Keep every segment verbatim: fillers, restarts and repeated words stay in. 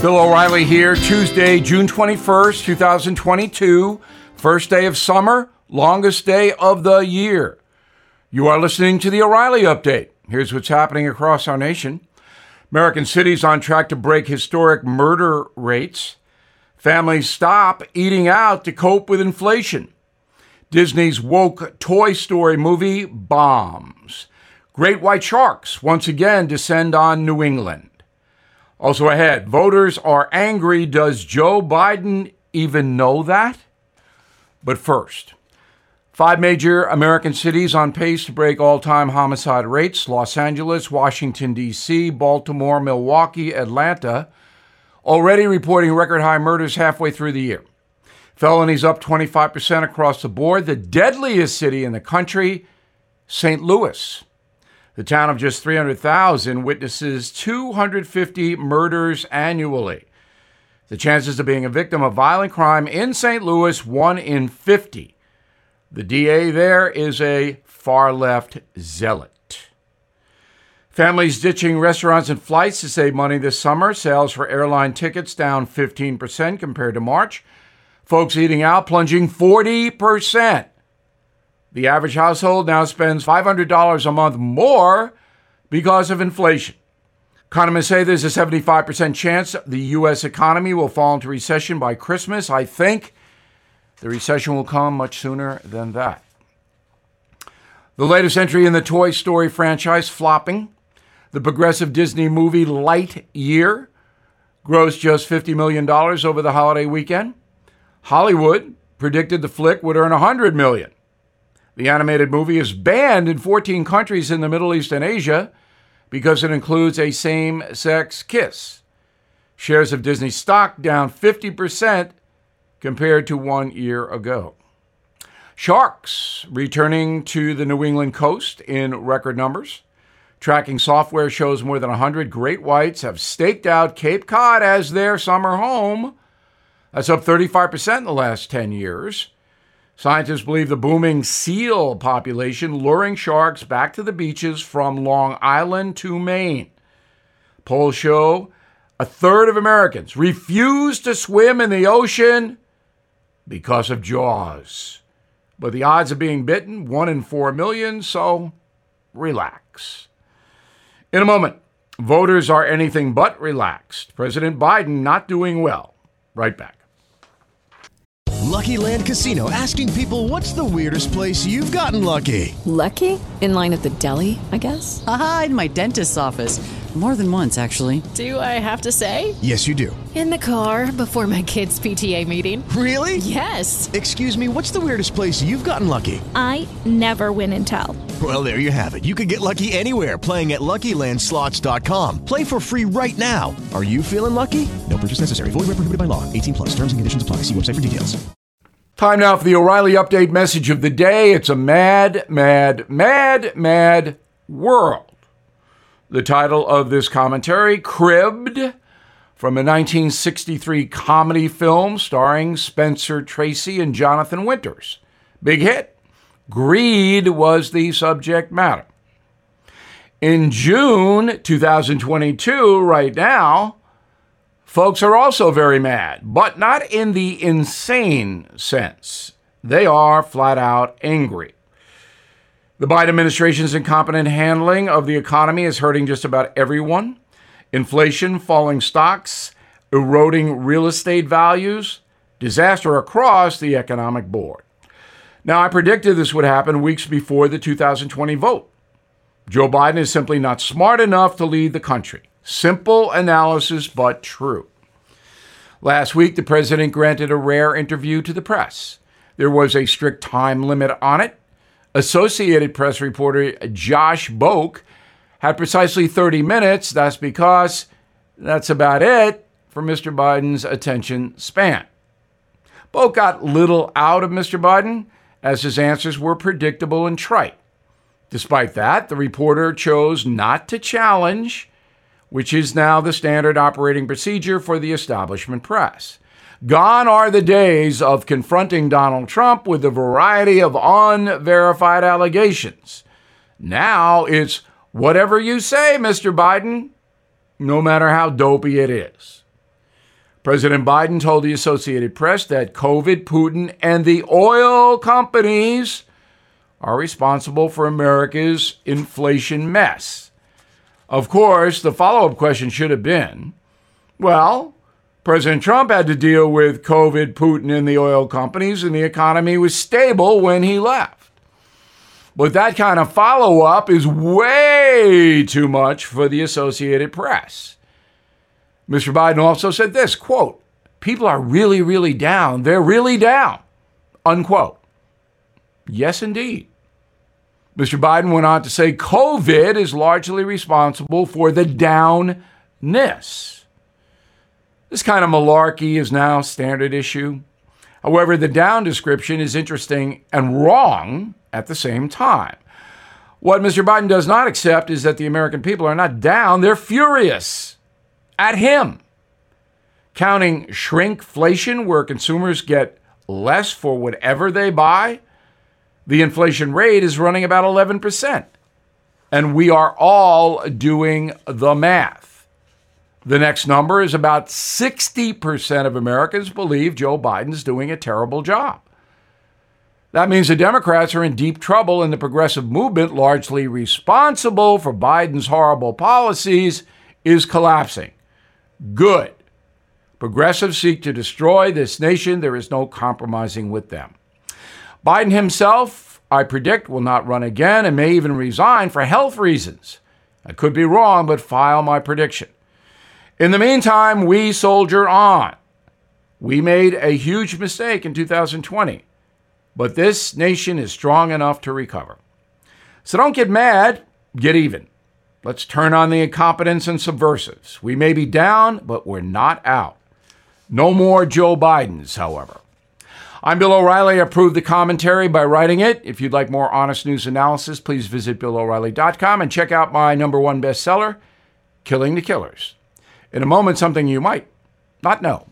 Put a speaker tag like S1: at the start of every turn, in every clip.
S1: Bill O'Reilly here, Tuesday, June twenty-first, twenty twenty-two, first day of summer, longest day of the year. You are listening to the O'Reilly Update. Here's what's happening across our nation. American cities on track to break historic murder rates. Families stop eating out to cope with inflation. Disney's woke Toy Story movie bombs. Great white sharks once again descend on New England. Also ahead, voters are angry. Does Joe Biden even know that? But first, five major American cities on pace to break all-time homicide rates: Los Angeles, Washington, D C, Baltimore, Milwaukee, Atlanta, already reporting record-high murders halfway through the year. Felonies up twenty-five percent across the board. The deadliest city in the country, Saint Louis. The town of just three hundred thousand witnesses two hundred fifty murders annually. The chances of being a victim of violent crime in Saint Louis, one in fifty. The D A there is a far-left zealot. Families ditching restaurants and flights to save money this summer. Sales for airline tickets down fifteen percent compared to March. Folks eating out plunging forty percent. The average household now spends five hundred dollars a month more because of inflation. Economists say there's a seventy-five percent chance the U S economy will fall into recession by Christmas. I think the recession will come much sooner than that. The latest entry in the Toy Story franchise flopping. The progressive Disney movie Lightyear grossed just fifty million dollars over the holiday weekend. Hollywood predicted the flick would earn one hundred million dollars. The animated movie is banned in fourteen countries in the Middle East and Asia because it includes a same-sex kiss. Shares of Disney stock down fifty percent compared to one year ago. Sharks returning to the New England coast in record numbers. Tracking software shows more than one hundred great whites have staked out Cape Cod as their summer home. That's up thirty-five percent in the last ten years. Scientists believe the booming seal population luring sharks back to the beaches from Long Island to Maine. Polls show a third of Americans refuse to swim in the ocean because of Jaws. But the odds of being bitten, one in four million, so relax. In a moment, voters are anything but relaxed. President Biden not doing well. Right back.
S2: Lucky Land Casino, asking people, what's the weirdest place you've gotten lucky?
S3: Lucky? In line at the deli, I guess?
S4: Aha, in my dentist's office. More than once, actually.
S3: Do I have to say?
S2: Yes, you do.
S3: In the car before my kids' P T A meeting.
S2: Really?
S3: Yes.
S2: Excuse me, what's the weirdest place you've gotten lucky?
S5: I never win and tell.
S2: Well, there you have it. You can get lucky anywhere, playing at Lucky Land Slots dot com. Play for free right now. Are you feeling lucky? No purchase necessary. Void where prohibited by law. eighteen plus. Terms and conditions apply. See website for details.
S1: Time now for the O'Reilly Update message of the day. It's a mad, mad, mad, mad world. The title of this commentary, cribbed from a nineteen sixty-three comedy film starring Spencer Tracy and Jonathan Winters. Big hit. Greed was the subject matter. In June twenty twenty-two, right now, folks are also very mad, but not in the insane sense. They are flat out angry. The Biden administration's incompetent handling of the economy is hurting just about everyone. Inflation, falling stocks, eroding real estate values, disaster across the economic board. Now, I predicted this would happen weeks before the two thousand twenty vote. Joe Biden is simply not smart enough to lead the country. Simple analysis, but true. Last week, the president granted a rare interview to the press. There was a strict time limit on it. Associated Press reporter Josh Boak had precisely thirty minutes. That's because that's about it for Mister Biden's attention span. Boak got little out of Mister Biden, as his answers were predictable and trite. Despite that, the reporter chose not to challenge, which is now the standard operating procedure for the establishment press. Gone are the days of confronting Donald Trump with a variety of unverified allegations. Now it's whatever you say, Mister Biden, no matter how dopey it is. President Biden told the Associated Press that COVID, Putin, and the oil companies are responsible for America's inflation mess. Of course, the follow-up question should have been, well, President Trump had to deal with COVID, Putin, and the oil companies, and the economy was stable when he left. But that kind of follow-up is way too much for the Associated Press. Mister Biden also said this, quote, people are really, really down. They're really down, unquote. Yes, indeed. Mister Biden went on to say COVID is largely responsible for the downness. This kind of malarkey is now standard issue. However, the down description is interesting and wrong at the same time. What Mister Biden does not accept is that the American people are not down, they're furious at him. Counting shrinkflation, where consumers get less for whatever they buy, the inflation rate is running about eleven percent. And we are all doing the math. The next number is about sixty percent of Americans believe Joe Biden's doing a terrible job. That means the Democrats are in deep trouble, and the progressive movement, largely responsible for Biden's horrible policies, is collapsing. Good. Progressives seek to destroy this nation. There is no compromising with them. Biden himself, I predict, will not run again and may even resign for health reasons. I could be wrong, but file my prediction. In the meantime, we soldier on. We made a huge mistake in two thousand twenty, but this nation is strong enough to recover. So don't get mad, get even. Let's turn on the incompetents and subversives. We may be down, but we're not out. No more Joe Bidens, however. I'm Bill O'Reilly. I approved the commentary by writing it. If you'd like more honest news analysis, please visit bill o'reilly dot com and check out my number one bestseller, Killing the Killers. In a moment, something you might not know.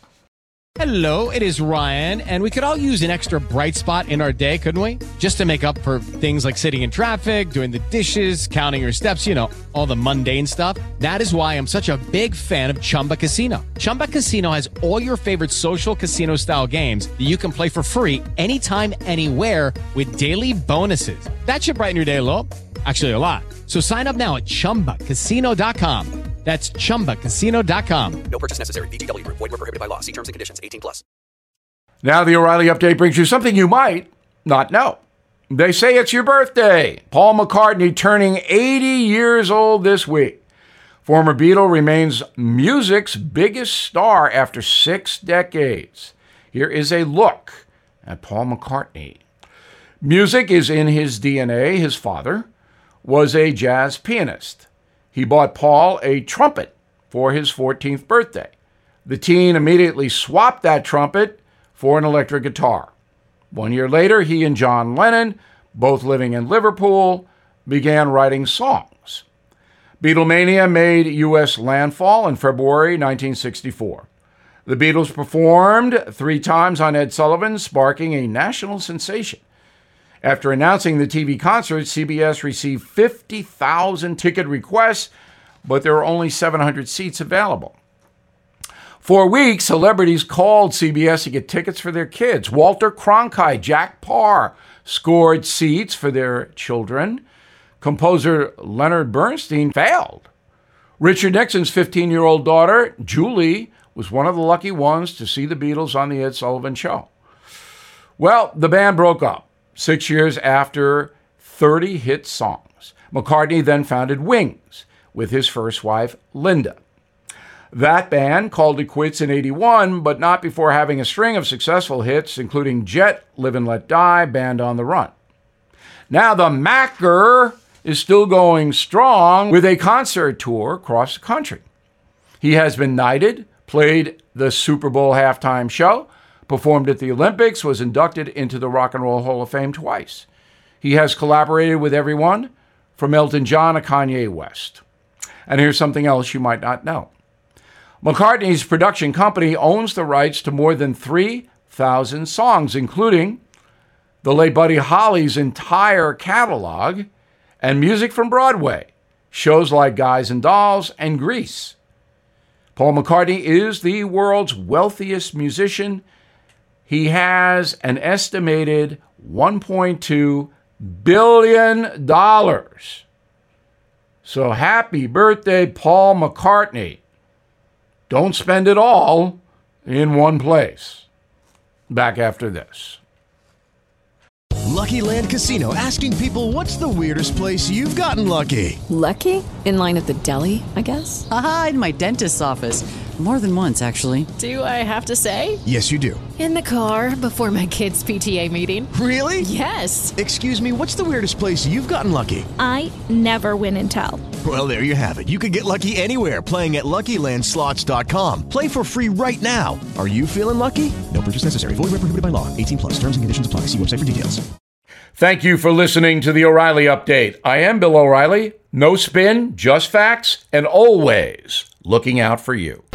S6: Hello, it is Ryan, and we could all use an extra bright spot in our day, couldn't we? Just to make up for things like sitting in traffic, doing the dishes, counting your steps, you know, all the mundane stuff. That is why I'm such a big fan of Chumba Casino. Chumba Casino has all your favorite social casino-style games that you can play for free anytime, anywhere with daily bonuses. That should brighten your day a little. Actually, a lot. So sign up now at chumba casino dot com. That's chumba casino dot com.
S7: No purchase necessary. V G W. Void where prohibited by law. See terms and conditions. eighteen plus.
S1: Now the O'Reilly Update brings you something you might not know. They say it's your birthday. Paul McCartney turning eighty years old this week. Former Beatle remains music's biggest star after six decades. Here is a look at Paul McCartney. Music is in his D N A. His father was a jazz pianist. He bought Paul a trumpet for his fourteenth birthday. The teen immediately swapped that trumpet for an electric guitar. One year later, he and John Lennon, both living in Liverpool, began writing songs. Beatlemania made U S landfall in February nineteen sixty-four. The Beatles performed three times on Ed Sullivan, sparking a national sensation. After announcing the T V concert, C B S received fifty thousand ticket requests, but there were only seven hundred seats available. For weeks, celebrities called C B S to get tickets for their kids. Walter Cronkite, Jack Parr scored seats for their children. Composer Leonard Bernstein failed. Richard Nixon's fifteen-year-old daughter, Julie, was one of the lucky ones to see the Beatles on the Ed Sullivan Show. Well, the band broke up six years after thirty hit songs. McCartney then founded Wings with his first wife, Linda. That band called it quits in eighty-one, but not before having a string of successful hits, including Jet, Live and Let Die, Band on the Run. Now the Macker is still going strong with a concert tour across the country. He has been knighted, played the Super Bowl halftime show, performed at the Olympics, was inducted into the Rock and Roll Hall of Fame twice. He has collaborated with everyone from Elton John to Kanye West. And here's something else you might not know. McCartney's production company owns the rights to more than three thousand songs, including the late Buddy Holly's entire catalog and music from Broadway, shows like Guys and Dolls and Grease. Paul McCartney is the world's wealthiest musician. He has an estimated one point two billion dollars. So happy birthday, Paul McCartney. Don't spend it all in one place. Back after this.
S2: Lucky Land Casino, asking people, what's the weirdest place you've gotten lucky?
S3: Lucky? In line at the deli, I guess?
S4: Aha, in my dentist's office. More than once, actually.
S3: Do I have to say?
S2: Yes, you do.
S3: In the car before my kids' P T A meeting.
S2: Really?
S3: Yes.
S2: Excuse me, what's the weirdest place you've gotten lucky?
S5: I never win and tell.
S2: Well, there you have it. You can get lucky anywhere, playing at Lucky Land Slots dot com. Play for free right now. Are you feeling lucky? No purchase necessary. Void where prohibited by law. eighteen plus. Terms and conditions apply. See website for details.
S1: Thank you for listening to the O'Reilly Update. I am Bill O'Reilly. No spin, just facts, and always looking out for you.